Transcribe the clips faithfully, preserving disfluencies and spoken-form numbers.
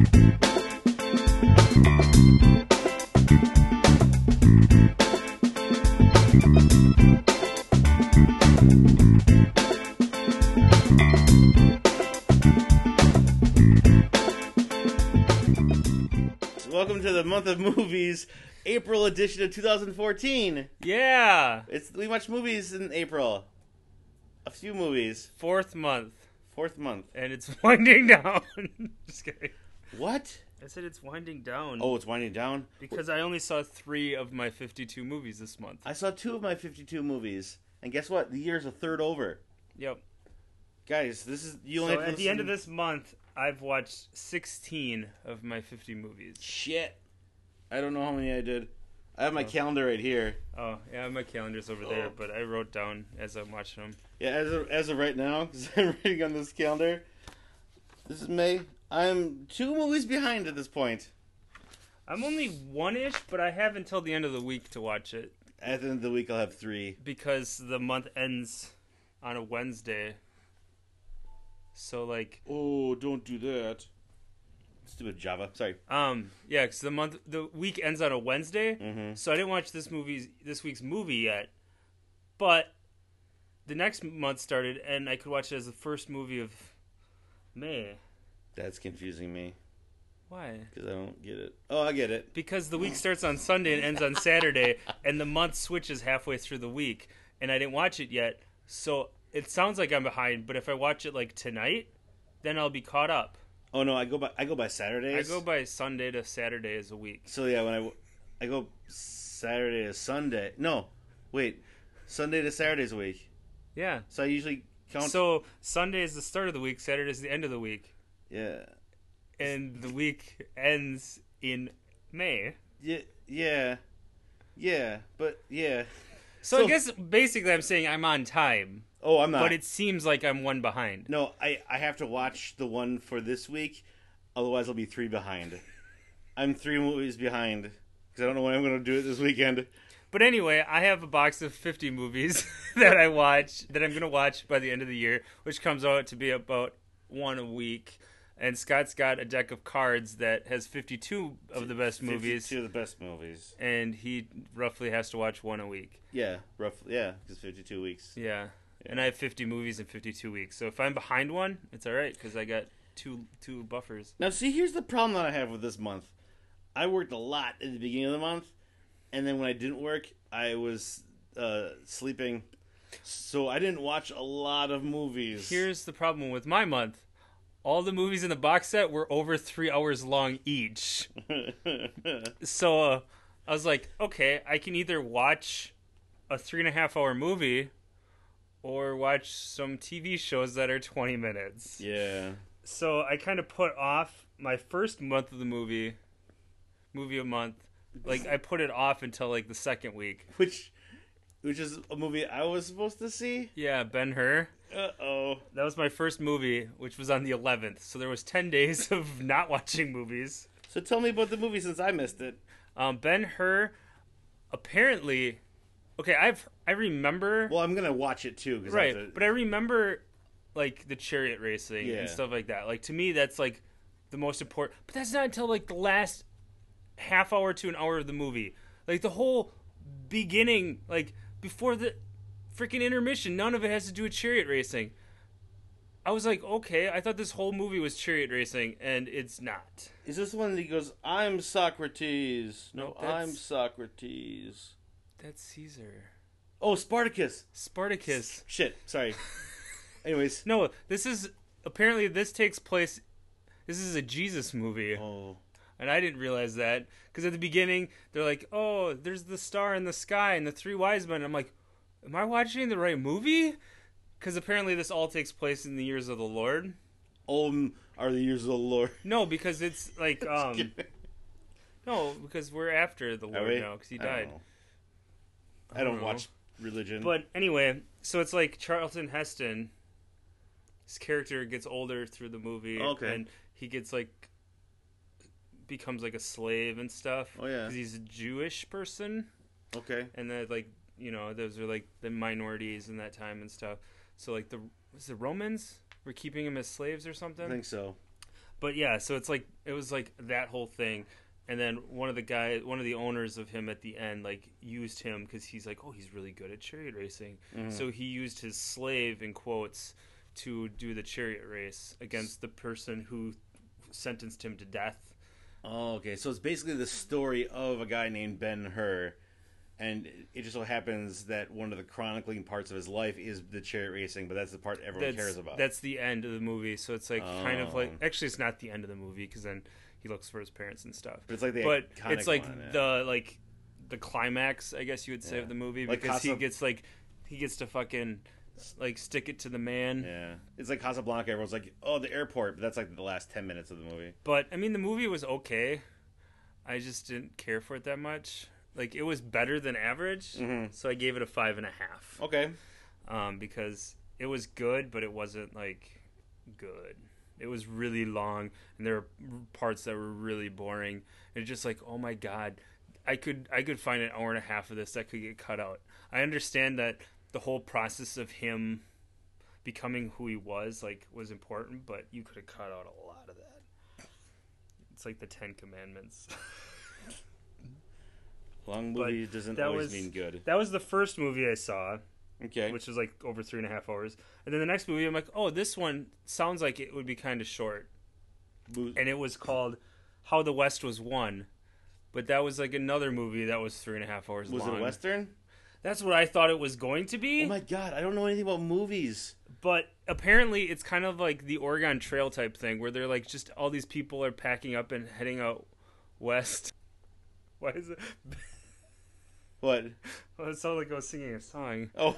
Welcome to the month of movies, April edition of two thousand fourteen. Yeah. It's we watch movies in April. A few movies. Fourth month. Fourth month. And it's winding down. Just kidding. What? I said it's winding down. Oh, it's winding down? Because I only saw three of my fifty-two movies this month. I saw two of my fifty-two movies. And guess what? The year's a third over. Yep. Guys, this is... you only So have to at the end of listen- this month, I've watched sixteen of my fifty movies. Shit. I don't know how many I did. I have my Oh. calendar right here. Oh, yeah, my calendar's over there, Oh. but I wrote down as I'm watching them. Yeah, as of, as of right now, because I'm reading on this calendar, this is May. I'm two movies behind at this point. I'm only one-ish, but I have until the end of the week to watch it. At the end of the week, I'll have three. Because the month ends on a Wednesday. So, like... Oh, don't do that. Stupid Java. Sorry. Um, yeah, because the month, the week ends on a Wednesday, Mm-hmm. so I didn't watch this movie's, this week's movie yet. But the next month started, and I could watch it as the first movie of May. That's confusing me, Why? because I don't get it. Oh, I get it. Because the week starts on Sunday and ends on Saturday, and the month switches halfway through the week, and I didn't watch it yet, so it sounds like I'm behind. But if I watch it like tonight, then I'll be caught up. Oh no, I go by I go by Saturdays. I go by Sunday to Saturday as a week. So yeah, when I I go Saturday to Sunday. No, wait, Sunday to Saturday's a week. Yeah. So I usually count. So Sunday is the start of the week, Saturday is the end of the week. Yeah. And the week ends in May. Yeah. Yeah. Yeah. But yeah. So, So- I guess basically I'm saying I'm on time, Oh, I'm not. but it seems like I'm one behind. No, I, I have to watch the one for this week, otherwise I'll be three behind. I'm three movies behind, because I don't know when I'm going to do it this weekend. But anyway, I have a box of fifty movies that I watch, that I'm going to watch by the end of the year, which comes out to be about one a week. And Scott's got a deck of cards that has fifty-two of the best movies, fifty-two of the best movies. and he roughly has to watch one a week. Yeah, roughly. Yeah, because fifty-two weeks. Yeah. And I have fifty movies in fifty-two weeks. So if I'm behind one, it's all right because I got two two buffers. Now, see, here's the problem that I have with this month. I worked a lot at the beginning of the month, and then when I didn't work, I was uh, sleeping. So I didn't watch a lot of movies. Here's the problem with my month. All the movies in the box set were over three hours long each. So uh, I was like, okay, I can either watch a three and a half hour movie or watch some T V shows that are twenty minutes. Yeah. So I kind of put off my first month of the movie, movie a month. Like I put it off until like the second week. Which, which is a movie I was supposed to see. Yeah, Ben-Hur. Uh-oh. That was my first movie, which was on the eleventh. So there was ten days of not watching movies. So tell me about the movie since I missed it. Um, Ben-Hur, apparently, okay, I've I remember Well, I'm gonna watch it too. 'Cause I right, have to- but I remember like the chariot racing Yeah. and stuff like that. Like to me, that's like the most important. But that's not until like the last half hour to an hour of the movie. Like the whole beginning, like before the freaking intermission, none of it has to do with chariot racing. I was like, okay, I thought this whole movie was chariot racing, and it's not. Is this the one that he goes, "I'm Socrates"? No, Nope, that's- I'm Socrates. That's Caesar. Oh, Spartacus. Spartacus. Shit. Sorry. Anyways. No, this is apparently this takes place. This is a Jesus movie, Oh. and I didn't realize that because at the beginning they're like, "Oh, there's the star in the sky and the three wise men." I'm like, "Am I watching the right movie?" Because apparently this all takes place in the years of the Lord. Um, are the years of the Lord. No, because it's like um, no, because we're after the Are Lord we? now because he I don't died. know. I don't, know. watch religion. But anyway, so it's like Charlton Heston. His character gets older through the movie, Okay. and he gets like becomes like a slave and stuff. Oh, yeah. because he's a Jewish person, okay. and that like you know those are like the minorities in that time and stuff. So like the was the Romans were keeping him as slaves or I something. think so. But yeah, so it's like it was like that whole thing, and then one of the guy, one of the owners of him at the end, like used him because he's like, oh, he's really good at chariot racing. Mm-hmm. So he used his slave in quotes to do the chariot race against the person who sentenced him to death. Oh, okay. So it's basically the story of a guy named Ben-Hur, and it just so happens that one of the chronicling parts of his life is the chariot racing, but that's the part everyone That's, cares about. That's the end of the movie. So it's like Oh. kind of like actually it's not the end of the movie because then he looks for his parents and stuff. But it's like the but iconic it's like one, yeah. the like the climax, I guess you would say, Yeah. of the movie Like because he Casa- gets like he gets to fucking like stick it to the man. Yeah. It's like Casablanca. Everyone's like, oh, the airport, but that's like the last ten minutes of the movie. But I mean, the movie was okay. I just didn't care for it that much. Like it was better than average, Mhm. so I gave it a five and a half. Okay. Um, because it was good, but it wasn't like good. It was really long, and there were parts that were really boring. And it's just like, oh my god, I could I could find an hour and a half of this that could get cut out. I understand that the whole process of him becoming who he was like was important, but you could have cut out a lot of that. It's like the Ten Commandments. Long movie doesn't that always was- mean good. That was the first movie I saw, Okay. which was like over three and a half hours. And then the next movie, I'm like, oh, this one sounds like it would be kind of short. Mo- And it was called How the West Was Won. But that was like another movie that was three and a half hours was long. it a Western? That's what I thought it was going to be. Oh my god, I don't know anything about movies. But apparently it's kind of like the Oregon Trail type thing where they're like just all these people are packing up and heading out west. Why is it? What? Well, it sounded like I was singing a song. Oh.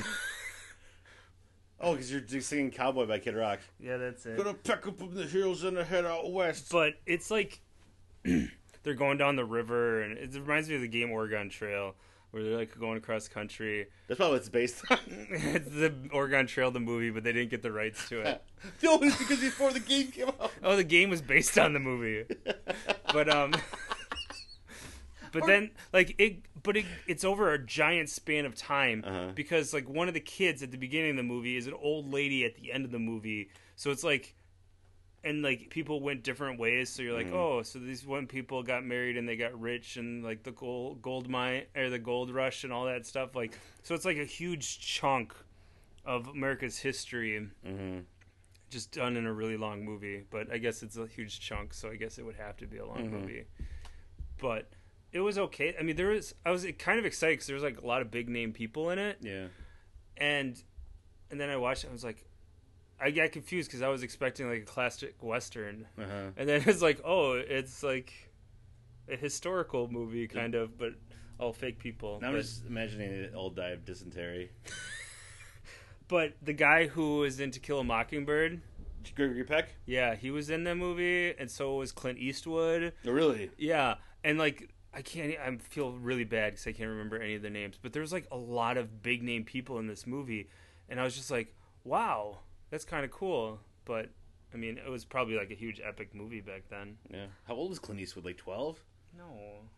Oh, because you're just singing Cowboy by Kid Rock. Yeah, that's it. Gonna pack up the hills and head out west. But it's like they're going down the river, and it reminds me of the game Oregon Trail, where they're like going across country. That's probably what it's based on. It's the Oregon Trail, the movie, but they didn't get the rights to it. No, it's because before the game came out. Oh, the game was based on the movie, but um, but then like it, but it, it's over a giant span of time Uh-huh. because like one of the kids at the beginning of the movie is an old lady at the end of the movie, so it's like. And like people went different ways, so you're like, Mhm. oh, so these one people got married and they got rich, and like the gold gold mine or the gold rush and all that stuff. Like, so it's like a huge chunk of America's history, Mm-hmm. just done in a really long movie. But I guess it's a huge chunk, so I guess it would have to be a long Mhm. movie. But it was okay. I mean, there was I was kind of excited because there was like a lot of big name people in it, Yeah. and and then I watched it. I was like. I got confused because I was expecting like a classic Western. Uh-huh. And then it's like, oh, it's like a historical movie, kind of, but all fake people. Now I'm but, just imagining it all die of dysentery. but the guy who was in To Kill a Mockingbird, Gregory Peck? yeah, he was in that movie, and so was Clint Eastwood. Oh, really? Yeah, and like I can't, I feel really bad because I can't remember any of the names. But there's like a lot of big name people in this movie, and I was just like, wow, that's kind of cool. But I mean, it was probably like a huge epic movie back then. Yeah. How old was Clint Eastwood? Like twelve? No.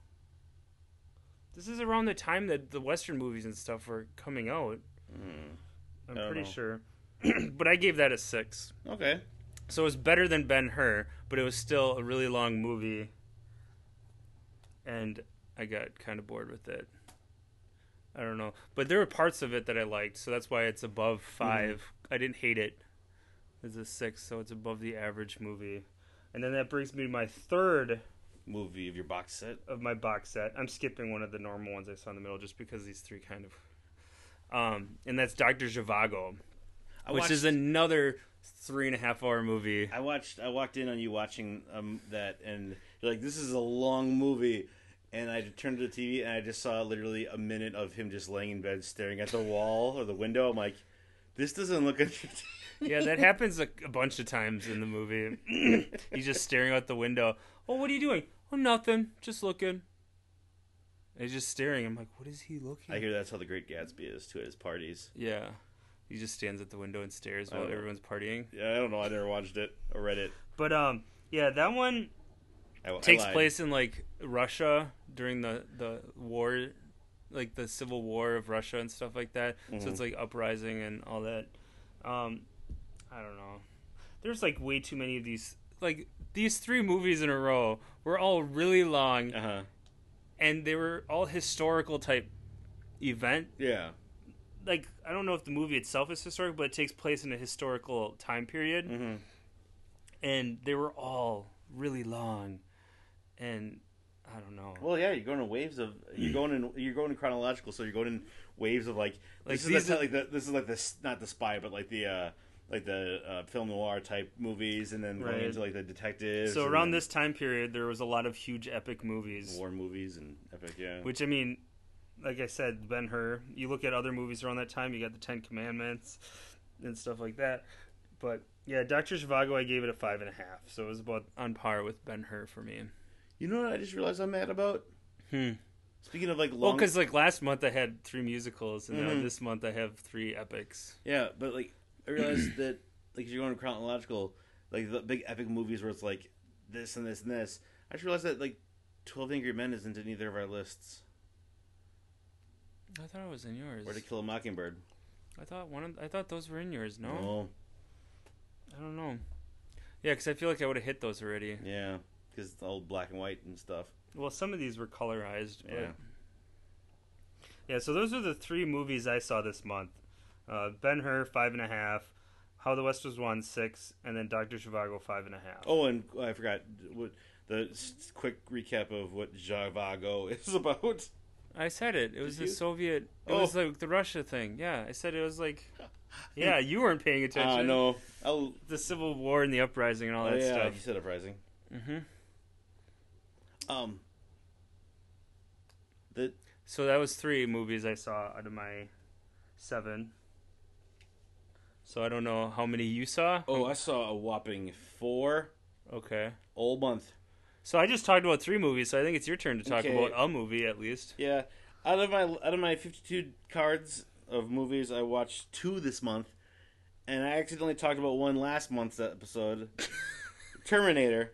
This is around the time that the Western movies and stuff were coming out. Mm. I'm I don't pretty know. sure. But I gave that a six. Okay. So it was better than Ben-Hur, but it was still a really long movie. And I got kind of bored with it. I don't know. But there were parts of it that I liked, so that's why it's above five. I didn't hate it. It's a six, so it's above the average movie. And then that brings me to my third Movie of your box set? of my box set. I'm skipping one of the normal ones I saw in the middle just because these three kind of... Um, and that's Doctor Zhivago, I which watched, is another three and a half hour movie. I watched. I walked in on you watching um, that, and you're like, "This is a long movie." And I turned to the T V, and I just saw literally a minute of him just laying in bed, staring at the wall or the window. I'm like, "This doesn't look interesting." Yeah, that happens a, a bunch of times in the movie. He's just staring out the window. Oh, what are you doing? Oh, nothing. Just looking. And he's just staring. I'm like, what is he looking? I hear that's how The Great Gatsby is too at his parties. Yeah. He just stands at the window and stares while Oh. everyone's partying. Yeah, I don't know. I never watched it or read it. But um, yeah, that one I, I takes lied. place in like Russia during the the war, like the civil war of Russia and stuff like that. So Mhm. it's like uprising and all that. Um, I don't know. There's like way too many of these. Like these three movies in a row were all really long, Uh huh. and they were all historical type event. Yeah. Like, I don't know if the movie itself is historic, but it takes place in a historical time period, Mm-hmm. and they were all really long, and I don't know. Well, yeah, you're going in waves of you're going in you're going in chronological, so you're going in waves of like Like, this these is the, are- like the, this is like this not the spy, but like the uh, like the uh, film noir type movies, and then going Right. into like the detectives. So and around then this time period, there was a lot of huge epic movies, war movies and epic, yeah. which I mean, like I said, Ben-Hur. You look at other movies around that time, you got the Ten Commandments and stuff like that. But yeah, Doctor Zhivago, I gave it a five and a half, so it was about on par with Ben-Hur for me. You know what I just realized I'm mad about? Hmm. Speaking of like long, Well, because like last month I had three musicals, and now Mhm. this month I have three epics. yeah, but like I realized that like if you're going chronological, like the big epic movies where it's like this and this and this. I just realized that like Twelve Angry Men isn't in either of our lists. I thought it was in yours. Or To Kill a Mockingbird. I thought one. Of, I thought those were in yours. No, No. I don't know. Yeah, because I feel like I would have hit those already. Yeah, because it's all black and white and stuff. Well, some of these were colorized. But... Yeah. Yeah, so those are the three movies I saw this month. Uh, Ben-Hur, five and a half. How the West Was Won, six. And then Doctor Zhivago, five and a half. Oh, and I forgot what the s- quick recap of what Zhivago is about. I said it. It was Did the you? Soviet... It Oh. was like the Russia thing. Yeah, I said it was like... Yeah, you weren't paying attention. I know. Oh, The Civil War and the Uprising and all oh that yeah, stuff. you said Uprising. Mm-hmm. Um, the So that was three movies I saw out of my seven. So I don't know how many you saw. oh, I saw a whopping four Okay. all month. So I just talked about three movies, so I think it's your turn to talk Okay. about a movie at least. Yeah, out of my out of my fifty-two cards of movies, I watched two this month, and I accidentally talked about one last month's episode, Terminator,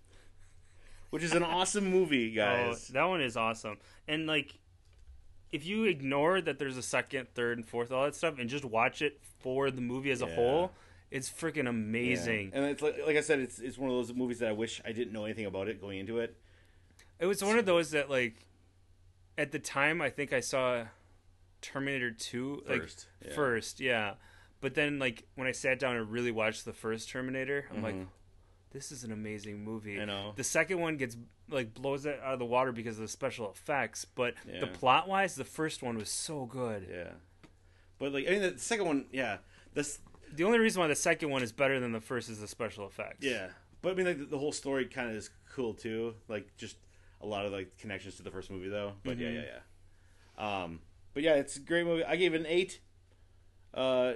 which is an awesome movie, guys. Oh, that one is awesome. And like, if you ignore that there's a second, third, and fourth, all that stuff, and just watch it for the movie as a Yeah. whole, it's freaking amazing. Yeah. And it's like, like I said, it's it's one of those movies that I wish I didn't know anything about it going into it. It was one of those that like, at the time, I think I saw Terminator two like First, yeah. first, yeah. But then like when I sat down and really watched the first Terminator, I'm like, Mhm. this is an amazing movie. I know. The second one gets like blows it out of the water because of the special effects, but Yeah. the plot wise, the first one was so good. Yeah, but like I mean, the second one, yeah, this, The only reason why the second one is better than the first is the special effects. yeah. But I mean, like the, the whole story kind of is cool too. Like just a lot of like connections to the first movie, though. But yeah, Mhm. yeah, yeah. Um, but yeah, it's a great movie. I gave it an eight. Uh,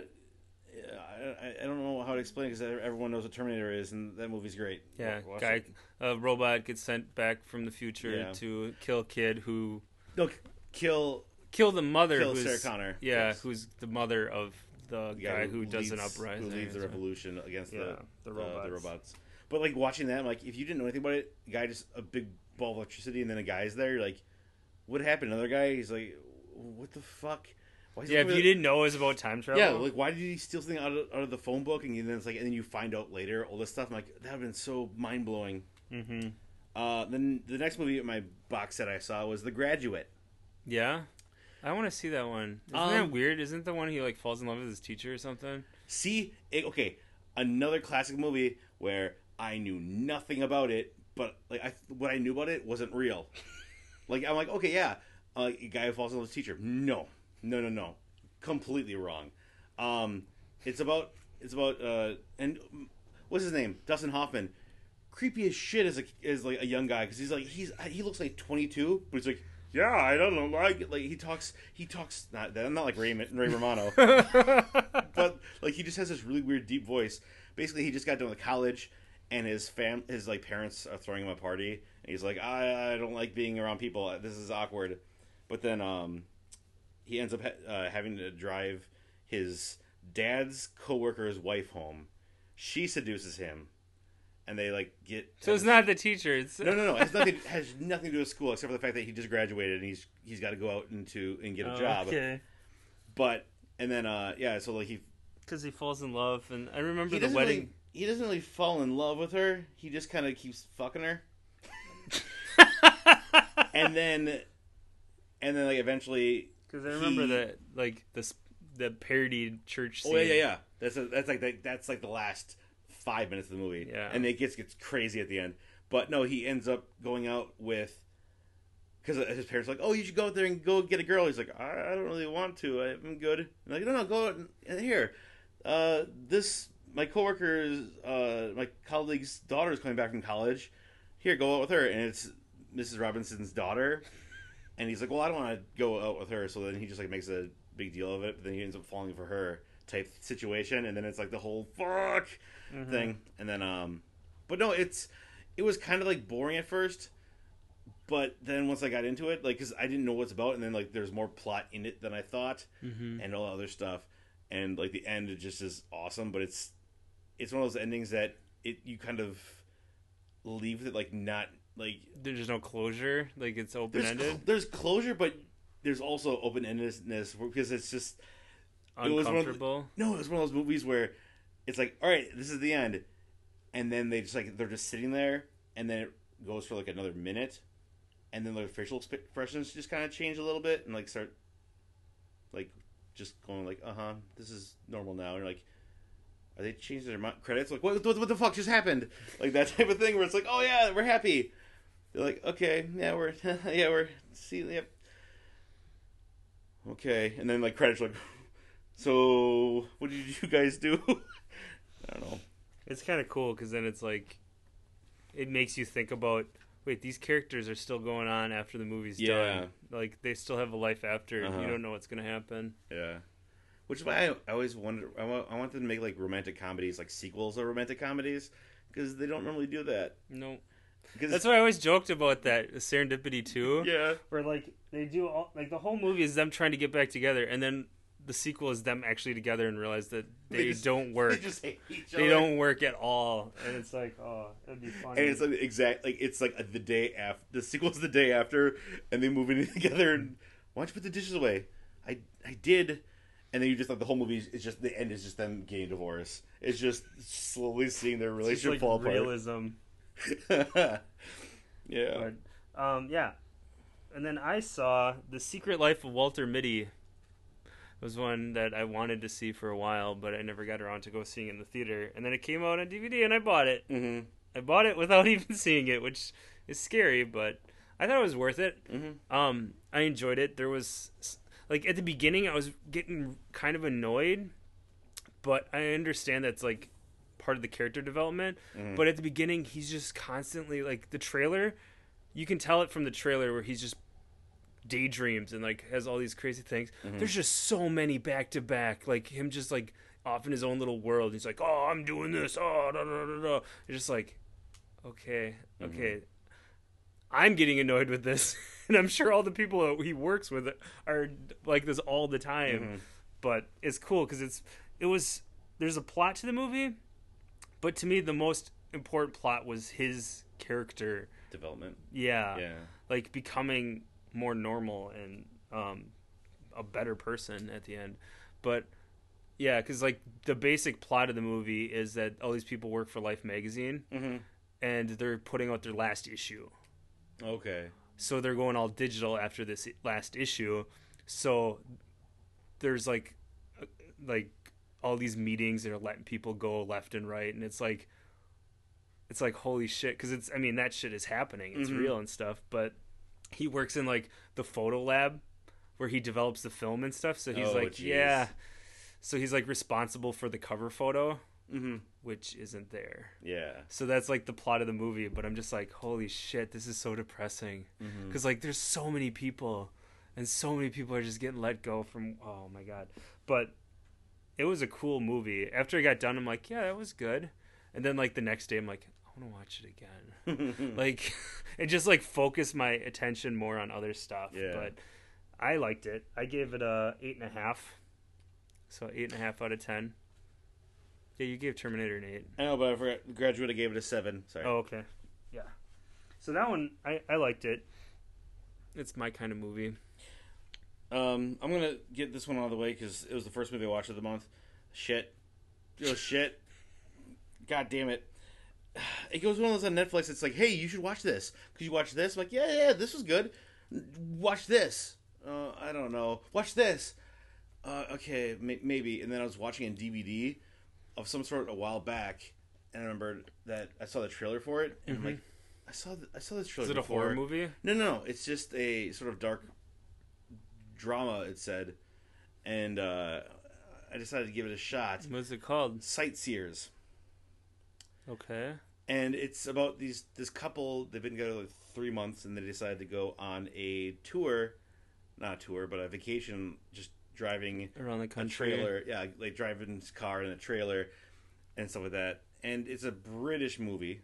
I, I don't know how to explain because everyone knows what Terminator is, and that movie's great. Yeah, Watch guy, it. a robot gets sent back from the future Yeah. to kill kid who No, kill kill the mother. kill who's, Sarah Connor. Yeah, Yes. who's the mother of the The guy, who, does an leads- uprising. who leads the So- revolution against Yeah, the the uh, robots. the robots. But like watching that, I'm like, if you didn't know anything about it, the guy just a big ball of electricity, and then a guy's there. You're like, what happened? Another guy. He's like, what the fuck? Why is he Yeah, if over you there? didn't know it was about time travel. Yeah, like why did he steal something out of, out of the phone book? And then it's like, and then you find out later all this stuff. I'm like, that would have been so mind blowing. Mm-hmm. Uh, then the next movie in my box set I saw was The Graduate. Yeah, I want to see that one. Isn't Um, that weird? Isn't the one he like falls in love with his teacher or something? See, it, okay, another classic movie where I knew nothing about it, but like I, what I knew about it wasn't real. Like I'm like, okay, yeah, uh, a guy who falls in love with his teacher. No, no, no, no, completely wrong. Um, it's about it's about uh, and what's his name? Dustin Hoffman. Creepy as shit as a as like a young guy because he's like he's he looks like twenty-two, but he's like, yeah, I don't know, like like he talks he talks not that not like Ray Ray Romano. But like he just has this really weird deep voice. Basically, he just got done with college, and his fam, his like parents are throwing him a party, and he's like, I, I don't like being around people. This is awkward. But then um, he ends up ha- uh, having to drive his dad's coworker's wife home. She seduces him, and they like get. So it's not the teacher. It's No, no, no. It has nothing. Has nothing to do with school except for the fact that he just graduated and he's he's got to go out into and get a Oh, job. Okay. But and then uh, yeah, so like he Because he falls in love, and I remember he the doesn't wedding. really, he doesn't really fall in love with her. He just kind of keeps fucking her. and then, and then like eventually, because I remember he, that like the the parodied church scene. Oh yeah, yeah, yeah. That's a, that's like the, that's like the last five minutes of the movie. Yeah, and it gets gets crazy at the end. But no, he ends up going out with. Because his parents are like, oh, you should go out there and go get a girl. He's like, I, I don't really want to. I'm good. And like, no, no, go out and here. Uh, this my coworker's, uh, my colleague's daughter is coming back from college. Here, go out with her. And it's Missus Robinson's daughter. And he's like, well, I don't want to go out with her. So then he just like makes a big deal of it. But then he ends up falling for her type situation. And then it's like the whole fuck mm-hmm. thing. And then, um, but no, it's it was kind of like boring at first. But then once I got into it, like, because I didn't know what it's about, and then, like, there's more plot in it than I thought, mm-hmm. and all other stuff. And, like, the end it just is awesome, but it's it's one of those endings that it you kind of leave it, like, not, like... There's no closure? Like, it's open-ended? There's, cl- there's closure, but there's also open-endedness, because it's just... Uncomfortable? It was no, it was one of those movies where it's like, all right, this is the end, and then they just, like, they're just sitting there, and then it goes for, like, another minute, and then the facial expressions just kind of change a little bit and like start like just going like, uh-huh, this is normal now. And you're like, are they changing their mo- credits? Like, what, what what the fuck just happened? Like that type of thing where it's like, oh yeah, we're happy. They're like, okay, yeah, we're yeah, we're see, yep. Okay, and then like credits like, so what did you guys do? I don't know. It's kind of cool because then it's like, it makes you think about. Wait, these characters are still going on after the movie's yeah. done. Like, they still have a life after. Uh-huh. You don't know what's going to happen. Yeah. Which is why I, I always wondered... I want, I want them to make, like, romantic comedies, like, sequels of romantic comedies. Because they don't normally do that. No. That's why I always joked about that, Serendipity two. Yeah. Where, like, they do all... Like, the whole movie is them trying to get back together, and then the sequel is them actually together and realize that they, they just, don't work. They just hate each other. They don't work at all, and it's like, oh, it'd be funny. And it's like exact, like it's like the day after the sequel's the day after, and they move in together. And why don't you put the dishes away? I I did, and then you just like the whole movie is just the end is just them getting divorced. It's just slowly seeing their relationship like fall apart. Realism. Yeah. But, um. Yeah. And then I saw The Secret Life of Walter Mitty. Was one that I wanted to see for a while, but I never got around to go seeing it in the theater. And then it came out on D V D, and I bought it. Mm-hmm. I bought it without even seeing it, which is scary, but I thought it was worth it. Mm-hmm. Um, I enjoyed it. There was, like, at the beginning, I was getting kind of annoyed, but I understand that's, like, part of the character development. Mm-hmm. But at the beginning, he's just constantly, like, the trailer, you can tell it from the trailer where he's just daydreams and like has all these crazy things. Mm-hmm. There's just so many back to back, like him just like off in his own little world. He's like, oh, I'm doing this. Oh, da, da, da, da. You're just like, okay, okay. Mm-hmm. I'm getting annoyed with this, and I'm sure all the people he works with are like this all the time. Mm-hmm. But it's cool because it's it was there's a plot to the movie, but to me the most important plot was his character development. Yeah, yeah, like becoming more normal and um, a better person at the end. But yeah, because like the basic plot of the movie is that all these people work for Life magazine, mm-hmm. and they're putting out their last issue. Okay. So they're going all digital after this last issue. So there's like like all these meetings that are letting people go left and right, and it's like it's like holy shit, because it's I mean that shit is happening. It's mm-hmm. real and stuff, but he works in like the photo lab where he develops the film and stuff. So he's oh, like, geez. yeah. So he's like responsible for the cover photo, mm-hmm. which isn't there. Yeah. So that's like the plot of the movie. But I'm just like, holy shit, this is so depressing. Because mm-hmm. like there's so many people, and so many people are just getting let go from. Oh my god. But it was a cool movie. After I got done, I'm like, yeah, that was good. And then like the next day, I'm like, I want to watch it again. Like, it just like focused my attention more on other stuff. Yeah. But I liked it. I gave it a eight and a half. So eight and a half out of ten. Yeah, you gave Terminator an eight. I know, but I forgot. Graduate, I gave it a seven. Sorry. Oh, okay. Yeah. So that one, I, I liked it. It's my kind of movie. Um, I'm gonna get this one out of the way because it was the first movie I watched of the month. Shit. It was shit. God damn it. It goes one of those on Netflix. It's like, hey, you should watch this. Could you watch this? I'm like, yeah, yeah, this was good. Watch this. Uh, I don't know. Watch this. Uh, okay, may- maybe. And then I was watching a D V D of some sort a while back, and I remembered that I saw the trailer for it, and Mm-hmm. I'm like, I saw th- I saw this trailer. Is it a before. horror movie? No, no, no. It's just a sort of dark drama. It said, and uh, I decided to give it a shot. What's it called? Sightseers. Okay. And it's about these this couple. They've been together like three months, and they decided to go on a tour, not a tour, but a vacation, just driving Around the a country. trailer. Yeah, like driving his car in a trailer and stuff like that. And it's a British movie,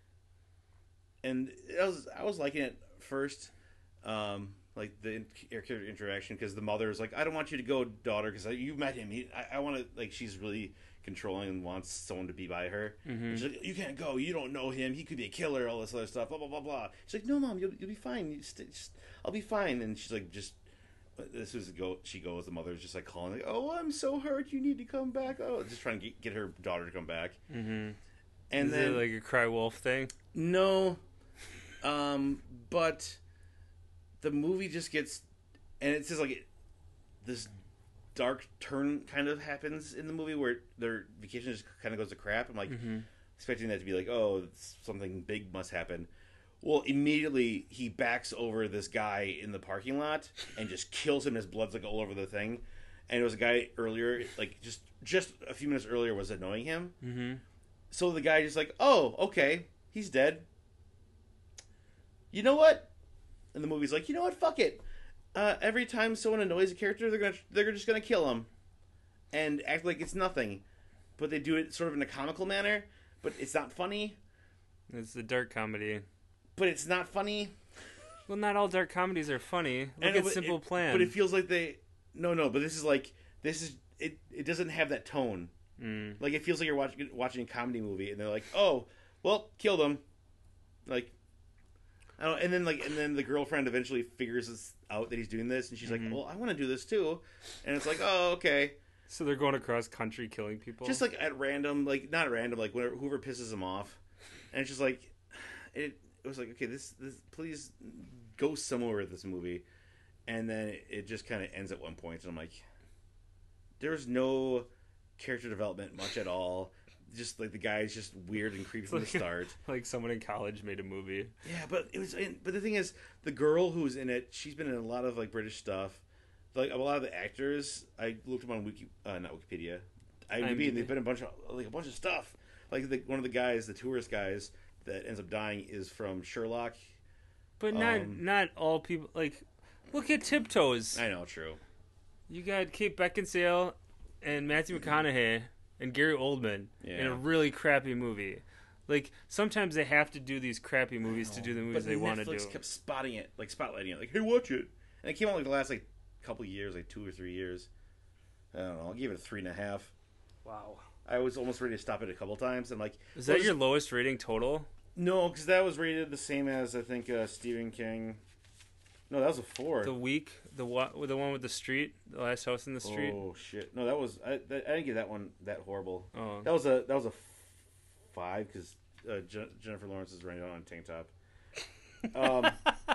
and I was I was liking it first, um, like the in- character interaction, because the mother is like, I don't want you to go, daughter, because you met him. He, I, I want to like she's really controlling and wants someone to be by her. Mm-hmm. She's like, you can't go. You don't know him. He could be a killer. All this other stuff. Blah blah blah blah. She's like, no, mom, you'll you'll be fine. You st- just, I'll be fine. And she's like, just this is go. She goes. The mother's just like calling, like, oh, I'm so hurt. You need to come back. Oh, just trying to get, get her daughter to come back. Mm-hmm. And Is then it like a cry wolf thing? no, um, but the movie just gets, and it's just like it, this dark turn kind of happens in the movie where their vacation just kind of goes to crap. I'm like Mm-hmm. expecting that to be like, oh, something big must happen. Well, immediately he backs over this guy in the parking lot and just kills him. His blood's like all over the thing. And it was a guy earlier, like just just a few minutes earlier, was annoying him. Mm-hmm. So the guy just like, oh, okay, he's dead. You know what? And the movie's like, you know what? Fuck it. Uh, every time someone annoys a character, they're gonna they're just gonna kill him, and act like it's nothing. But they do it sort of in a comical manner. But it's not funny. It's the dark comedy. But it's not funny. Well, not all dark comedies are funny. Look And at it- Simple it- Plan. But it feels like they no no. But this is like this is it. It doesn't have that tone. Mm. Like it feels like you're watching watching a comedy movie, and they're like, oh, well, kill them. Like. I don't, and then like and then the girlfriend eventually figures this out that he's doing this, and she's Mhm. like, "Well, I want to do this too," and it's like, "Oh, okay." So they're going across country killing people? Just like at random, like not at random, like whenever, whoever pisses him off, and it's just like it. It was like, okay, this this please go somewhere with this movie, and then it, it just kind of ends at one point, and I'm like, there's no character development much at all. Just like the guy's just weird and creepy from the start. Like someone in college made a movie. Yeah, but it was. But the thing is, the girl who's in it, she's been in a lot of like British stuff. Like a lot of the actors, I looked them on Wiki, uh, not Wikipedia, I M D B, and they've been in a bunch of like a bunch of stuff. Like the, one of the guys, the tourist guys that ends up dying is from Sherlock. But not Um, not all people. Like, look at Tiptoes. I know, true. You got Kate Beckinsale and Matthew McConaughey and Gary Oldman in Yeah. a really crappy movie. Like, sometimes they have to do these crappy movies to do the movies But they want to Netflix do. kept spotting it, like spotlighting it, like, hey, watch it. And it came out like the last like couple years, like two or three years. I don't know. I'll give it a three and a half. Wow. I was almost ready to stop it a couple times. I'm like, Is well, that your just- lowest rating total? No, because that was rated the same as I think uh, Stephen King. No, that was a four. The week, the wa- the one with the street, the last house in the street. Oh shit! No, that was I. That, I didn't give that one that horrible. Oh, That was a that was a f- five because uh, Je- Jennifer Lawrence is running on a tank top. Um.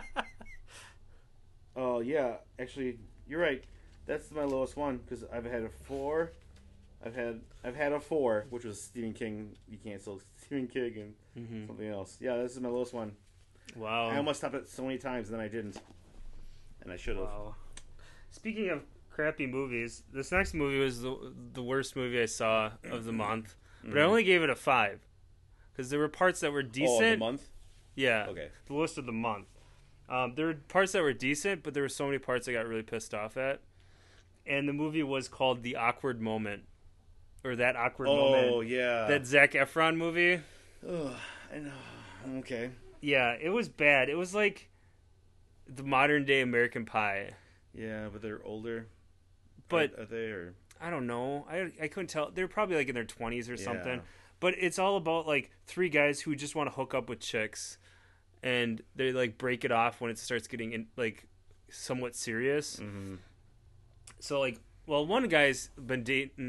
Oh yeah, actually, you're right. That's my lowest one because I've had a four. I've had I've had a four, which was Stephen King. You cancel Stephen King and hmm something else. Yeah, this is my lowest one. wow. I almost stopped it so many times, and then I didn't, and I should have. Wow. Speaking of crappy movies, this next movie was the the worst movie I saw of the month, but I Mhm. only gave it a five because there were parts that were Oh, decent. the month. Yeah, Okay. the list of the month. Um, there were parts that were decent, but there were so many parts I got really pissed off at. And the movie was called The Awkward Moment, or That Awkward Oh Moment. yeah. That Zac Efron movie. Ugh, I know. Okay. Yeah, it was bad. It was like the modern day American Pie. Yeah, but they're older. But are, are they or I don't know. I I couldn't tell. They're probably like in their twenties or something. Yeah. But it's all about like three guys who just want to hook up with chicks, and they like break it off when it starts getting in, like somewhat serious. Mhm. So like, well, one guy's been dating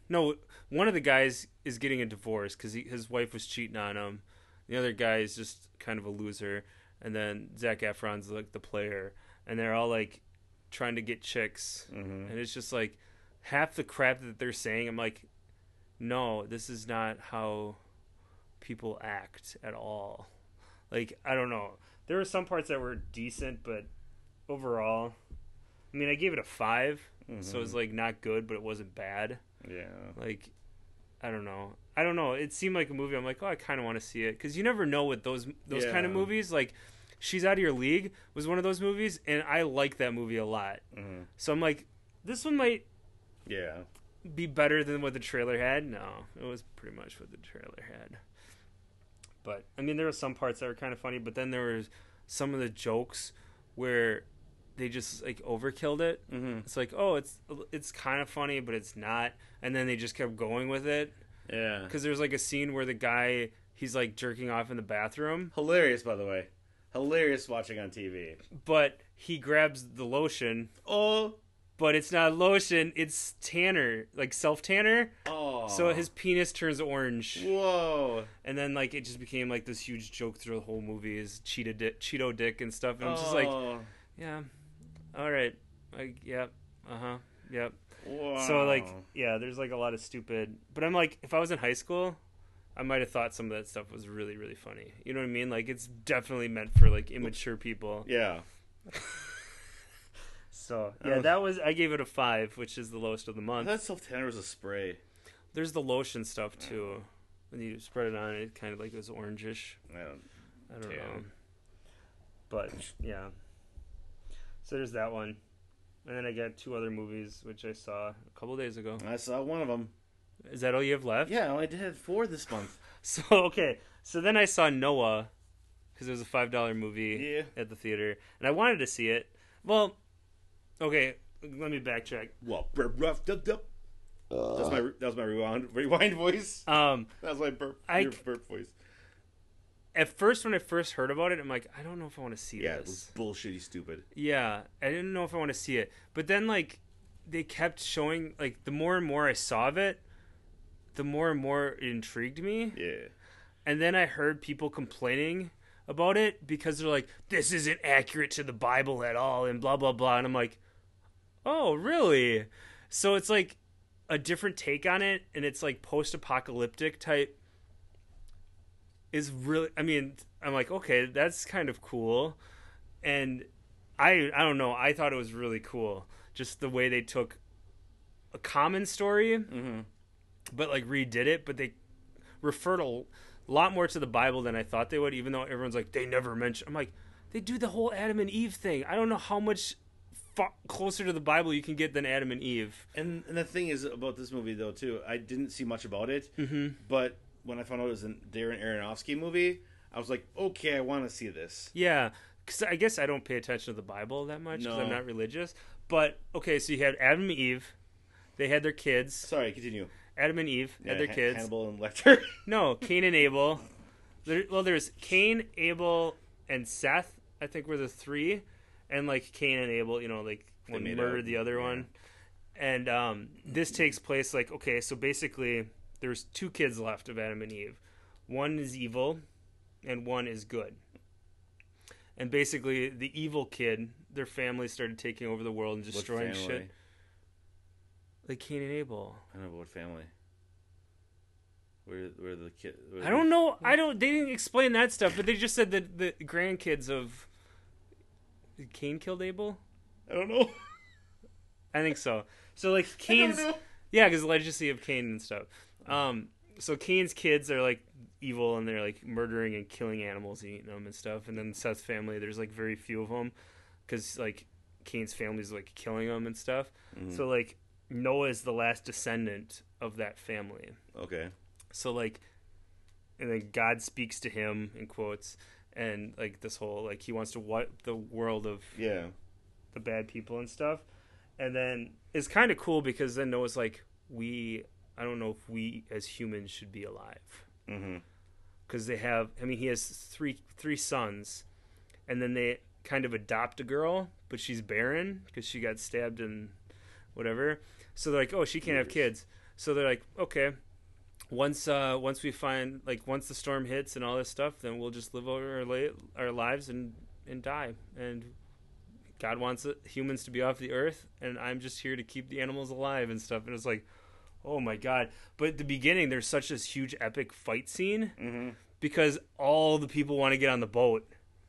no, one of the guys is getting a divorce because his wife was cheating on him. The other guy is just kind of a loser, and then Zac Efron's like the player, and they're all like trying to get chicks, Mm-hmm. and it's just like half the crap that they're saying. I'm like, no, this is not how people act at all. Like, I don't know. There were some parts that were decent, but overall, I mean, I gave it a five, Mm-hmm. so it's like not good, but it wasn't bad. Yeah. Like, I don't know. I don't know. It seemed like a movie. I'm like, oh, I kind of want to see it because you never know with those those Yeah. kind of movies. Like, She's Out of Your League was one of those movies, and I like that movie a lot. Mm-hmm. So I'm like, this one might Yeah. be better than what the trailer had. No, it was pretty much what the trailer had. But I mean, there were some parts that were kind of funny, but then there was some of the jokes where they just like overkilled it. Mm-hmm. It's like, oh, it's it's kind of funny, but it's not. And then they just kept going with it Yeah. because there's like a scene where the guy he's like jerking off in the bathroom, Hilarious, by the way. Hilarious watching on T V. but he grabs the lotion, Oh. but it's not lotion, it's tanner, like self tanner. Oh. So his penis turns orange. Whoa. And then like it just became like this huge joke through the whole movie is Cheetah di- Cheeto dick and stuff. And I'm just like, Oh. yeah, all right, like yep, uh huh, yep. Wow. So like yeah, there's like a lot of stupid. But I'm like, if I was in high school, I might have thought some of that stuff was really really funny. You know what I mean? Like it's definitely meant for like immature people. Yeah. So yeah, that was I gave it a five, which is the lowest of the I month. thought self tanner was a spray. There's the lotion stuff too. When you spread it on, it kind of like it was orangish. I don't. I don't Yeah. know. But yeah. So there's that one. And then I got two other movies which I saw a couple days ago. I saw one of them. Is that all you have left? Yeah, I only did four this month. So okay. So then I saw Noah because it was a five dollar movie Yeah. at the theater, and I wanted to see it. Well, okay. Let me backtrack. Well, burp, rough, dup, dup. That's my that was my rewind rewind voice. Um, That was my burp I your c- burp voice. at first when I first heard about it, I'm like, I don't know if I want to see Yeah, it this. was bullshitty stupid. Yeah, I didn't know if I want to see it. But then, like, they kept showing, like, the more and more I saw of it, the more and more it intrigued me. Yeah. And then I heard people complaining about it because they're like, this isn't accurate to the Bible at all, and blah, blah, blah. And I'm like, oh, really? So it's, like, a different take on it, and it's, like, post-apocalyptic type. Is really, I mean, I'm like, okay, that's kind of cool. And I I don't know, I thought it was really cool. Just the way they took a common story, Mm-hmm. but like redid it, but they referred a lot more to the Bible than I thought they would, even though everyone's like, they never mention. I'm like, they do the whole Adam and Eve thing. I don't know how much fa- closer to the Bible you can get than Adam and Eve. And and the thing is about this movie though too, I didn't see much about it, Mm-hmm. but when I found out it was a Darren Aronofsky movie, I was like, okay, I want to see this. Yeah, because I guess I don't pay attention to the Bible that much because No. I'm not religious. But, okay, so you had Adam and Eve. They had their kids. Sorry, continue. Adam and Eve had Yeah, their Han- kids. Hannibal and Lecter. No, Cain and Abel. There, well, there's Cain, Abel, and Seth, I think were the three. And, like, Cain and Abel, you know, like, They one made murdered out, the other yeah. one. And um, this takes place, like, okay, so basically there's two kids left of Adam and Eve. One is evil, and one is good. And basically, the evil kid, their family started taking over the world and What destroying family? shit. Like Cain and Abel. I don't know what family. Where where the kid? Where I don't know. I don't. They didn't explain that stuff, but they just said that the grandkids of did Cain killed Abel. I don't know. I think so. So like I don't Cain's, know. yeah, because the legacy of Cain and stuff. Um, so Cain's kids are like evil and they're like murdering and killing animals and eating them and stuff. And then Seth's family, there's like very few of them because like Cain's family's like killing them and stuff. Mhm. So like Noah is the last descendant of that family. Okay. So like, and then God speaks to him in quotes, and like this whole like he wants to wipe the world of Yeah. the bad people and stuff. And then it's kind of cool because then Noah's like, we, I don't know if we as humans should be alive. Mm-hmm. Because they have, I mean, he has three three sons, and then they kind of adopt a girl, but she's barren because she got stabbed and whatever. So they're like, oh, she can't have kids. So they're like, okay, once uh, once we find like once the storm hits and all this stuff, then we'll just live over our, la- our lives and and die. And God wants it, humans to be off the earth, and I'm just here to keep the animals alive and stuff. And it's like, oh my God! But at the beginning, there's such this huge epic fight scene Mm-hmm. because all the people want to get on the boat.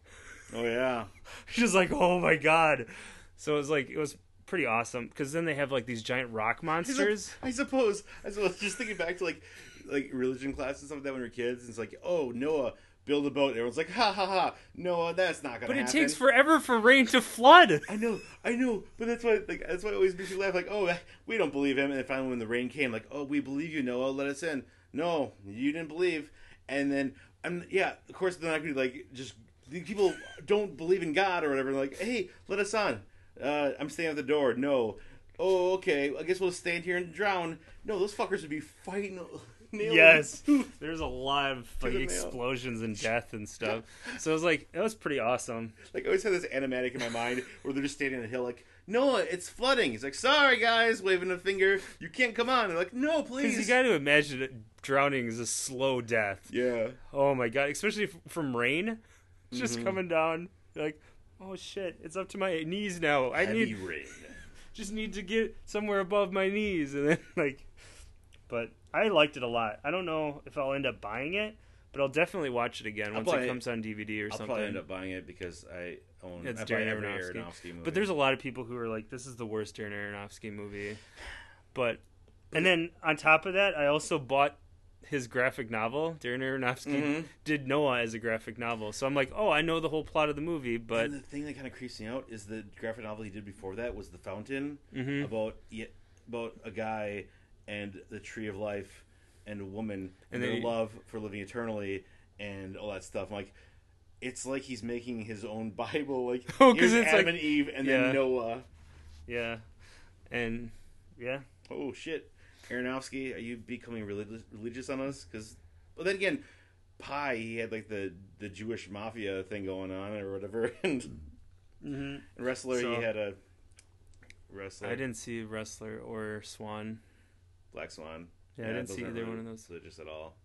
Oh yeah. Just like, oh my God! So it was like it was pretty awesome because then they have like these giant rock monsters. I suppose. I suppose. Just thinking back to like, like religion class and stuff like that when we were kids. And it's like, oh, Noah, build a boat. Everyone's like, ha ha ha. Noah, that's not gonna But it happen. takes forever for rain to flood. I know, I know, but that's why, like, that's why it always makes me laugh. Like, oh, we don't believe him. And then finally, when the rain came, like, oh, we believe you, Noah. Let us in. No, you didn't believe. And then, I'm yeah, of course, they're not gonna like just people don't believe in God or whatever. Like, hey, let us on. Uh, I'm staying at the door. No. Oh, okay. I guess we'll stand here and drown. No, those fuckers would be fighting. nailing- Yes, there's a lot of like the nail. explosions and death and stuff. So it was like it was pretty awesome. Like, I always have this animatic in my mind where they're just standing on a hill, like, Noah, it's flooding. He's like, sorry, guys, waving a finger. You can't come on. They're like, no, please. Because you got to imagine that drowning is a slow death. Yeah. Oh my God, especially f- from rain, it's just Mhm. coming down. You're like, oh shit, it's up to my knees now. I Heavy need rain. just need to get somewhere above my knees, and then like, but I liked it a lot. I don't know if I'll end up buying it, but I'll definitely watch it again I'll once probably- it comes on D V D or I'll something. probably end up buying it because I own It's I buy Darren every Aronofsky. Aronofsky movie. But there's a lot of people who are like, this is the worst Darren Aronofsky movie. But, and then on top of that, I also bought his graphic novel. Darren Aronofsky Mhm. did Noah as a graphic novel. So I'm like, oh, I know the whole plot of the movie, but And the thing that kind of creeps me out is the graphic novel he did before that was The Fountain, Mhm. about yeah, about a guy and the tree of life and a woman and, And their they- love for living eternally and all that stuff. I'm like, it's like he's making his own Bible. Like, Oh, 'cause here's it's Adam like- and Eve and yeah. then Noah. yeah. And, yeah. Oh shit, Aronofsky, are you becoming religious religious on us? Because, well, then again, Pi, he had like the the Jewish mafia thing going on or whatever, and, Mm-hmm. and Wrestler, So- he had a Wrestler. I didn't see Wrestler or Swan. Black Swan. Yeah, I didn't those see aren't either really one of those. religious at all.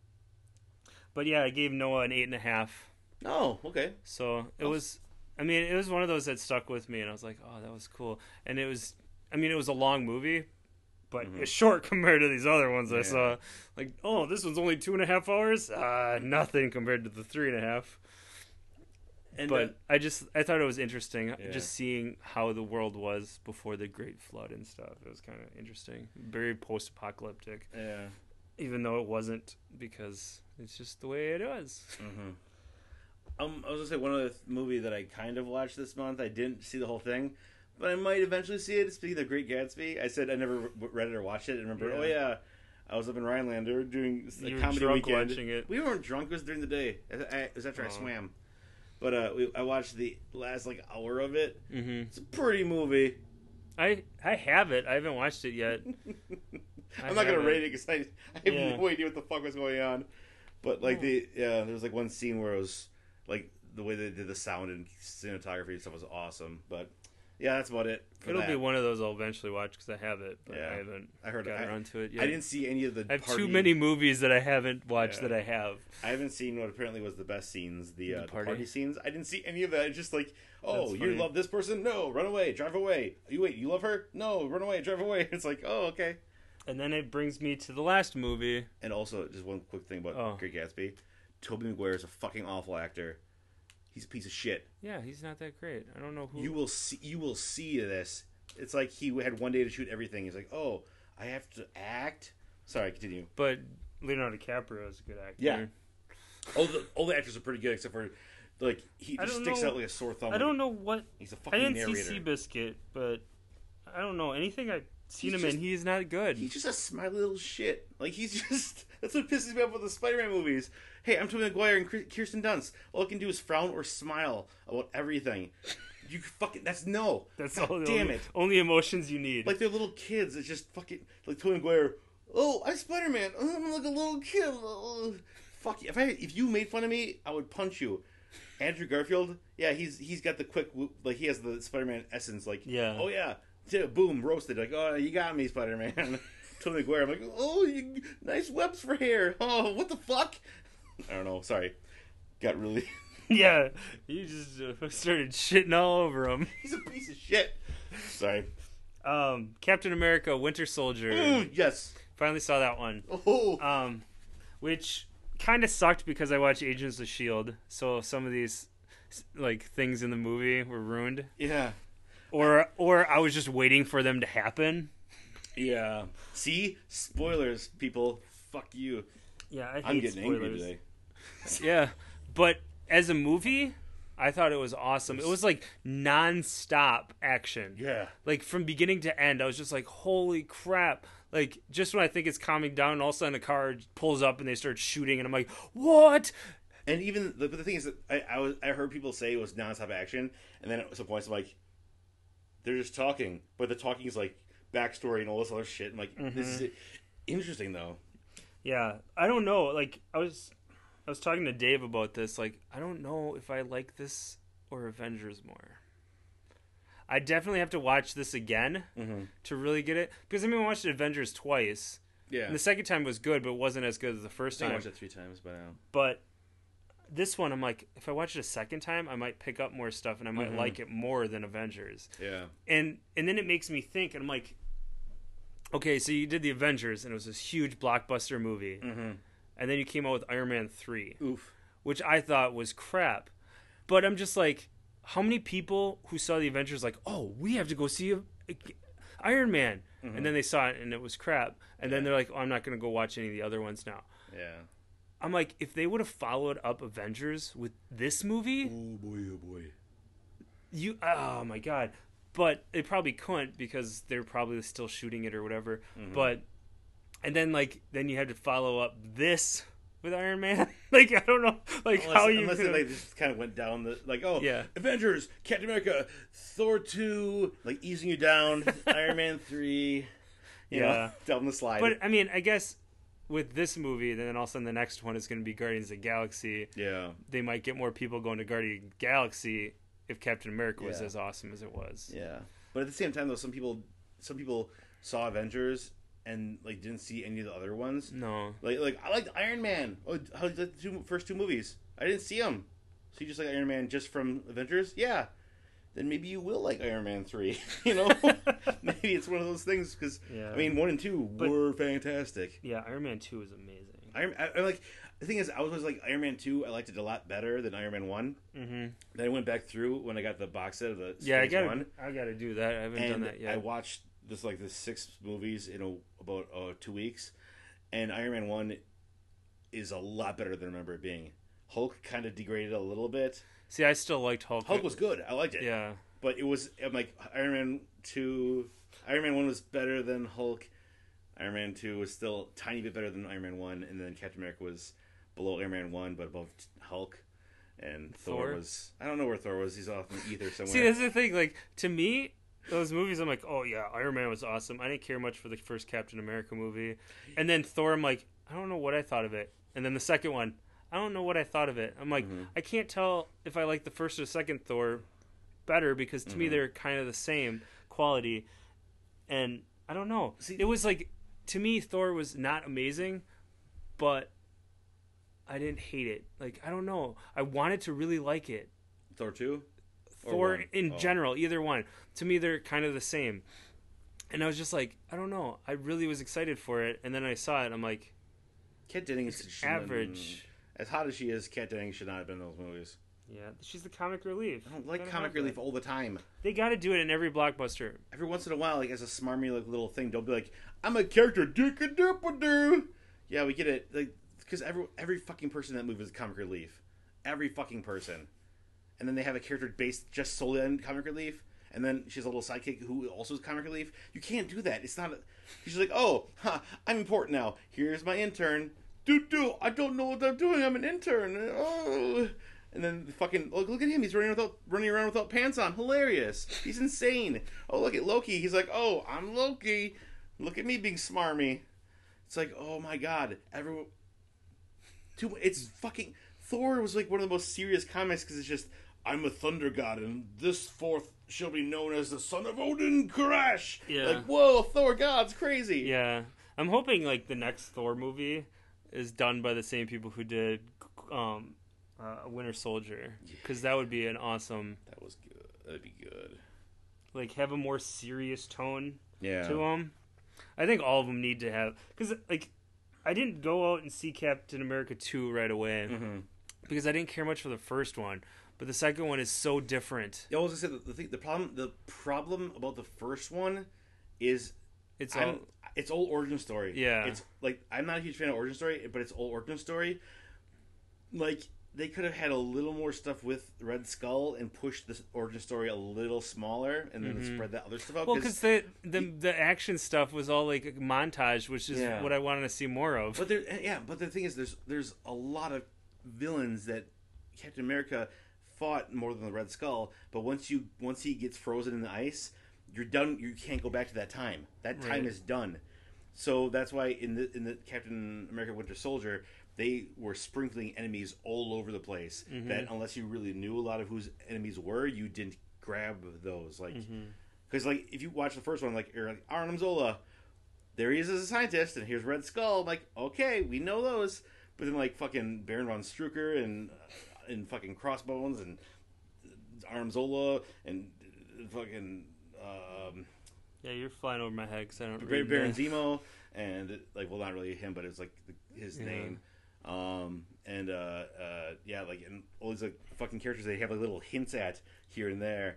But yeah, I gave Noah an eight and a half. Oh, okay. So it Oh. was, I mean, it was one of those that stuck with me, and I was like, oh, that was cool. And it was, I mean, it was a long movie, but Mhm. it's short compared to these other ones I Yeah. saw. Like, oh, this one's only two and a half hours? Uh, nothing compared to the three and a half. And But I just, I thought it was interesting, Yeah. just seeing how the world was before the Great Flood and stuff. It was kind of interesting. Very post-apocalyptic, uh, yeah. even though it wasn't, because it's just the way it was. Mm-hmm. Um, I was gonna say one other th- movie that I kind of watched this month. I didn't see the whole thing, but I might eventually see it. Speaking of The Great Gatsby, I said I never w- read it or watched it. And remember, Yeah. oh yeah, I was up in Rhinelander doing a You were comedy drunk weekend. watching it. We weren't drunk; it was during the day. I, I, it was after I Oh. swam. But uh, we, I watched the last like hour of it. Mm-hmm. It's a pretty movie. I I have it. I haven't watched it yet. I I'm not gonna haven't. rate it because I, I have Yeah. no idea what the fuck was going on. But like Oh. the yeah, there was like one scene where it was like the way they did the sound and cinematography and stuff was awesome. But yeah, that's about it. For It'll that. be one of those I'll eventually watch because I have it, but Yeah. I haven't I heard got I, around to it yet. I didn't see any of the. I have party, too many movies that I haven't watched Yeah. that I have. I haven't seen what apparently was the best scenes, the, uh, The the party? party. scenes. I didn't see any of that. It's just like, oh, That's you funny. love this person? No, run away, drive away. You wait, you love her? No, run away, drive away. It's like, oh, okay. And then it brings me to the last movie. And also, just one quick thing about Oh. Great Gatsby: Tobey Maguire is a fucking awful actor. He's a piece of shit. Yeah, he's not that great. I don't know who. You will see. You will see this. It's like he had one day to shoot everything. He's like, oh, I have to act. Sorry, continue. But Leonardo DiCaprio is a good actor. Yeah. All the all the actors are pretty good except for like he I just don't sticks know- out like a sore thumb. I don't know what. He's a I fucking didn't narrator. see Seabiscuit, but I don't know anything I've seen He's him just- in. He's not good. He's just a smiley little shit. Like he's just that's what pisses me off with the Spider-Man movies. Hey, I'm Tobey Maguire and Kir- Kirsten Dunst. All I can do is frown or smile about everything. You fucking that's no. That's God all. the damn only, it. Only emotions you need. Like they're little kids. It's just fucking like Tobey Maguire. Oh, I'm Spider-Man. Oh, I'm like a little kid. Oh, fuck you. If I if you made fun of me, I would punch you. Andrew Garfield. Yeah, he's he's got the quick whoop, like he has the Spider-Man essence. Like Yeah. Oh yeah. Yeah, boom, roasted. Like, oh, you got me, Spider-Man. Tobey Maguire. I'm like, oh, you, nice webs for hair. Oh, what the fuck? I don't know. Sorry, got really. Yeah, you just uh, started shitting all over him. He's a piece of shit. Sorry. Um, Captain America: Winter Soldier. Mm, yes. Finally saw that one. Oh. Um, which kind of sucked because I watched Agents of Shield, so some of these like things in the movie were ruined. Yeah. Or or I was just waiting for them to happen. Yeah. See, spoilers, people. Fuck you. Yeah, I hate I'm getting spoilers. angry today. Yeah, but as a movie, I thought it was awesome. It was like non-stop action. Yeah. Like from beginning to end, I was just like, holy crap. Like just when I think it's calming down, all of a sudden a car pulls up and they start shooting and I'm like, what? And even the, the thing is that I, I was I heard people say it was nonstop action, and then at some points I'm like, they're just talking, but the talking is like backstory and all this other shit. I'm like, mm-hmm. This is interesting though. Yeah, I don't know. Like I was, I was talking to Dave about this. Like I don't know if I like this or Avengers more. I definitely have to watch this again mm-hmm. to really get it, because I mean I watched Avengers twice. Yeah, and the second time was good, but it wasn't as good as the first time. I watched it three times by now. But this one, I'm like, if I watch it a second time, I might pick up more stuff and I might mm-hmm. like it more than Avengers. Yeah. And and then it makes me think, and I'm like, okay, so you did the Avengers, and it was this huge blockbuster movie. Mm-hmm. And then you came out with Iron Man three. Oof. Which I thought was crap. But I'm just like, how many people who saw the Avengers like, oh, we have to go see a, a, Iron Man. Mm-hmm. And then they saw it, and it was crap. And yeah. then they're like, oh, I'm not going to go watch any of the other ones now. Yeah. I'm like, if they would have followed up Avengers with this movie, oh boy, oh boy, you, oh my god! But they probably couldn't because they're probably still shooting it or whatever. Mm-hmm. But and then like then you had to follow up this with Iron Man. Like I don't know, like unless, how you unless could've... they like, just kind of went down the like oh yeah Avengers, Captain America, Thor two, like easing you down, Iron Man three, you yeah, know, down the slide. But I mean, I guess. With this movie, then all of a sudden the next one is going to be Guardians of the Galaxy. Yeah. They might get more people going to Guardians of the Galaxy if Captain America was yeah. as awesome as it was. Yeah. But at the same time, though, some people some people saw Avengers and like didn't see any of the other ones. No. Like, like I liked Iron Man. Oh, how the two, first two movies. I didn't see them. So you just like Iron Man just from Avengers? Yeah. Then maybe you will like Iron Man three, you know? Maybe it's one of those things, because, yeah. I mean, one and two but, were fantastic. Yeah, Iron Man two is amazing. Iron, I, I like, the thing is, I was always like, Iron Man two, I liked it a lot better than Iron Man one. Mm-hmm. Then I went back through when I got the box set of the yeah, I gotta, one. I gotta do that. I haven't and done that yet. I watched this, like, the six movies in a, about uh, two weeks, and Iron Man one is a lot better than I remember it being. Hulk kind of degraded a little bit. See, I still liked Hulk. Hulk was good. I liked it. Yeah. But it was, I'm like, Iron Man two, Iron Man one was better than Hulk. Iron Man two was still a tiny bit better than Iron Man one. And then Captain America was below Iron Man one, but above Hulk. And Thor, Thor was, I don't know where Thor was. He's off in the ether somewhere. See, that's the thing. Like, to me, those movies, I'm like, oh, yeah, Iron Man was awesome. I didn't care much for the first Captain America movie. And then Thor, I'm like, I don't know what I thought of it. And then the second one, I don't know what I thought of it. I'm like, mm-hmm. I can't tell if I like the first or second Thor better, because to mm-hmm. me they're kind of the same quality, and I don't know. See, it was like, to me, Thor was not amazing, but I didn't hate it. Like, I don't know. I wanted to really like it. Thor two? Thor in oh. general, either one. To me, they're kind of the same. And I was just like, I don't know. I really was excited for it, and then I saw it. I'm like, Kat Dennings is average. As hot as she is, Kat Dennings should not have been in those movies. Yeah, she's the comic relief. I don't like I comic relief that. all the time. They got to do it in every blockbuster. Every once in a while, like as a smarmy like little thing, don't be like, "I'm a character, doo-ka-doo-pa-doo." Yeah, we get it, like, because every every fucking person in that movie is a comic relief. Every fucking person, and then they have a character based just solely on comic relief, and then she's a little sidekick who also is comic relief. You can't do that. It's not. A, she's like, "Oh, huh, I'm important now. Here's my intern. Doo doo. I don't know what I'm doing. I'm an intern. Oh." And then the fucking look, look at him. He's running without running around without pants on. Hilarious. He's insane. Oh, look at Loki. He's like, oh, I'm Loki. Look at me being smarmy. It's like, oh my god, everyone. Too. It's fucking. Thor was like one of the most serious comics because it's just, I'm a thunder god, and this fourth shall be known as the son of Odin, Crash. Yeah. Like, whoa, Thor god's crazy. Yeah. I'm hoping like the next Thor movie is done by the same people who did um, uh, Winter Soldier, because that would be an awesome. That was good. That'd be good. Like have a more serious tone Yeah. to them. I think all of them need to have, because like I didn't go out and see Captain America two right away Mm-hmm. because I didn't care much for the first one, but the second one is so different. Yeah, I was gonna say the, the thing. The problem. The problem about the first one is It's I'm, all it's old origin story. Yeah. It's like I'm not a huge fan of origin story, but it's old origin story. Like they could have had a little more stuff with Red Skull and pushed this origin story a little smaller, and then Mhm. spread that other stuff out. well because the, the the action stuff was all like a montage, which is Yeah. what I wanted to see more of. But there, yeah. But the thing is, there's there's a lot of villains that Captain America fought more than the Red Skull. But once you once he gets frozen in the ice, you're done. You can't go back to that time. That time Right. is done. So that's why in the in the Captain America Winter Soldier, they were sprinkling enemies all over the place. Mhm. That unless you really knew a lot of whose enemies were, you didn't grab those. Like, because like if you watch the first one, like, you're like Arnim Zola, there he is as a scientist, and here's Red Skull. I'm like, okay, we know those. But then like fucking Baron von Strucker and uh, and fucking Crossbones and Arnim Zola and fucking. Um, Yeah, you're flying over my head because I don't. Great read Baron the- Zemo, and like, well, not really him, but it's like the, his Yeah. name. Um, and uh, uh, yeah, like, and all these like fucking characters they have like little hints at here and there,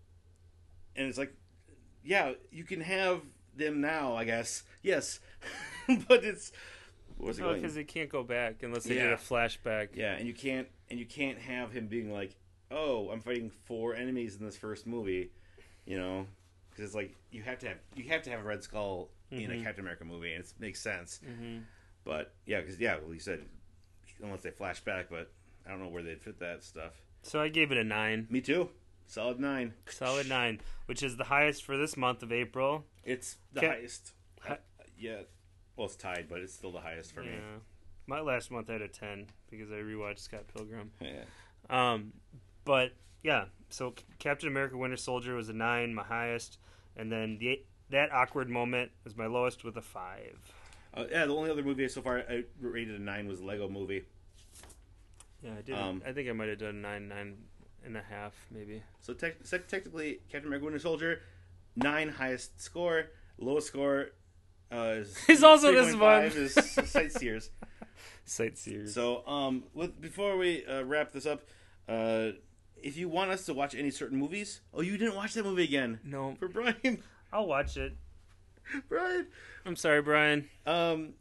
and it's like, yeah, you can have them now, I guess, yes, but it's what's it Oh, going? because they can't go back unless they Yeah. did a flashback. Yeah, and you can't and you can't have him being like, oh, I'm fighting four enemies in this first movie, you know. Because it's like you have to have you have to have a Red Skull in a Mhm. Captain America movie, and it makes sense. Mm-hmm. But yeah, because yeah, well, you said unless they flash back, but I don't know where they'd fit that stuff. So I gave it a nine, Me too, solid nine, solid nine, which is the highest for this month of April. It's the Ca- highest. Hi- Uh, yeah, well, it's tied, but it's still the highest for me. Yeah, my last month I had a ten because I rewatched Scott Pilgrim. Yeah. Um, but yeah, so C- Captain America: Winter Soldier was a nine, my highest, and then the that awkward moment was my lowest with a five. Uh, yeah, the only other movie so far I rated a nine was Lego Movie. Yeah, I did. Um, I think I might have done nine, nine and a half, maybe. So tec- sec- technically, Captain America: Winter Soldier, nine highest score. Lowest score uh, is It's also this three point five one. is Sightseers. Sightseers. So um, with, before we uh, wrap this up, uh, if you want us to watch any certain movies, oh, you didn't watch that movie again No, for Brian, I'll watch it. Brian. I'm sorry, Brian. Um,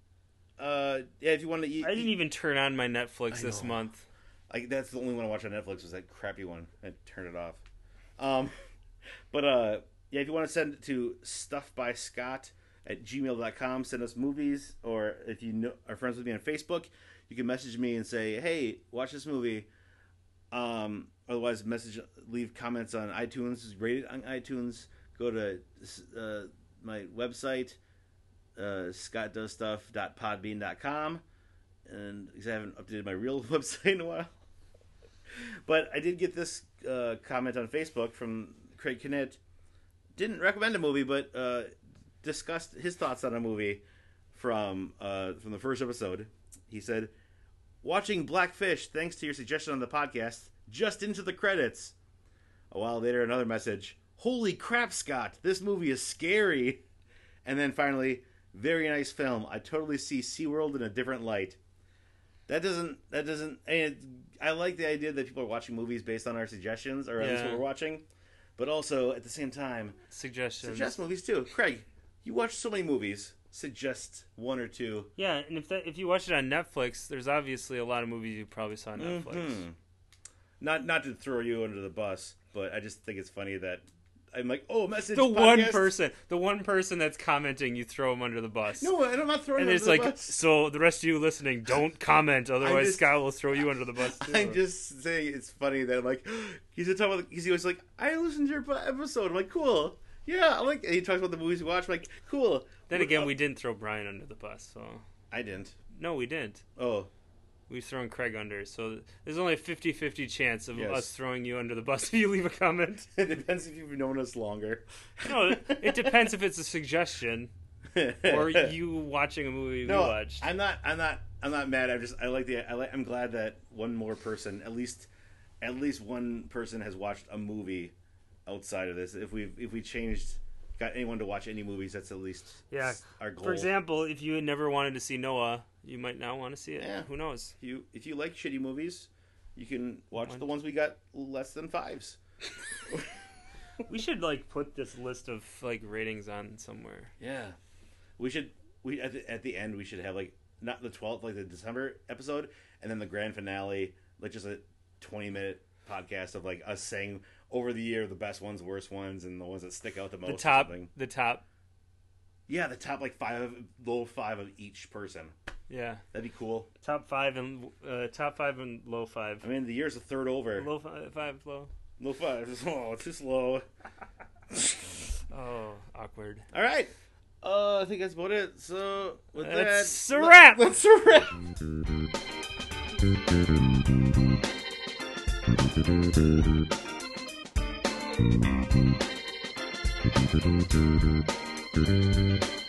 uh, yeah, if you want to eat, I didn't even turn on my Netflix I this know. month. Like that's the only one I watched on Netflix was that crappy one. I turned it off. Um, but uh, yeah, if you want to send it to stuffbyscott at gmail dot com, send us movies, or if you know, are friends with me on Facebook, you can message me and say, "Hey, watch this movie." Um, otherwise, message, leave comments on iTunes, rate it on iTunes. Go to uh, my website, uh, scott does stuff dot podbean dot com, and because I haven't updated my real website in a while. But I did get this uh, comment on Facebook from Craig Kinnett. Didn't recommend a movie, but uh, discussed his thoughts on a movie from uh, from the first episode. He said, "Watching Blackfish, thanks to your suggestion on the podcast, just into the credits." A while later, another message. "Holy crap, Scott, this movie is scary." And then finally, "Very nice film. I totally see SeaWorld in a different light." That doesn't, that doesn't, and I like the idea that people are watching movies based on our suggestions, or at least Yeah. what we're watching. But also, at the same time, Suggestions. suggest movies too. Craig, you watch so many movies. Suggest one or two. Yeah, and if that if you watch it on Netflix, there's obviously a lot of movies you probably saw on Netflix. Mhm. Not not to throw you under the bus, but I just think it's funny that I'm like, oh, message The one podcast. person, the one person that's commenting, you throw them under the bus. No, I'm not throwing and you it's under like, the bus. so the rest of you listening, don't comment, otherwise just- Scott will throw you under the bus too. I'm just saying it's funny that I'm like, he's talking about, he's always like, I listened to your episode. I'm like, cool. Yeah, I like, and he talks about the movies we watch. I'm like, cool. Then again, we didn't throw Brian under the bus, so I didn't. no, we didn't. Oh, We've thrown Craig under, so there's only a fifty-fifty chance of Yes. us throwing you under the bus if you leave a comment. it depends if you've known us longer. No, it depends if it's a suggestion. or you watching a movie no, we watched. I'm not. I'm not. I'm not mad. I'm just. I like the. I like. I'm glad that one more person, at least, at least one person has watched a movie outside of this. If we if we changed, got anyone to watch any movies, that's at least Yeah. our goal. For example, if you had never wanted to see Noah, you might now want to see it. Yeah. Who knows? If you if you like shitty movies, you can watch One. the ones we got less than fives. We should like put this list of like ratings on somewhere. Yeah, we should. We at the, at the end we should have like not the twelfth, like the December episode, and then the grand finale, like just a twenty minute podcast of like us saying over the year the best ones, worst ones, and the ones that stick out the most. The or top, something. the top. Yeah, the top like five, low five of each person. Yeah, That'd be cool. top five and uh, top five and low five. I mean, the year's a third over. Low five, five low. Low five. Oh, too slow. Oh, awkward. All right. Uh, I think that's about it. So with That's that, a wrap. That's a wrap.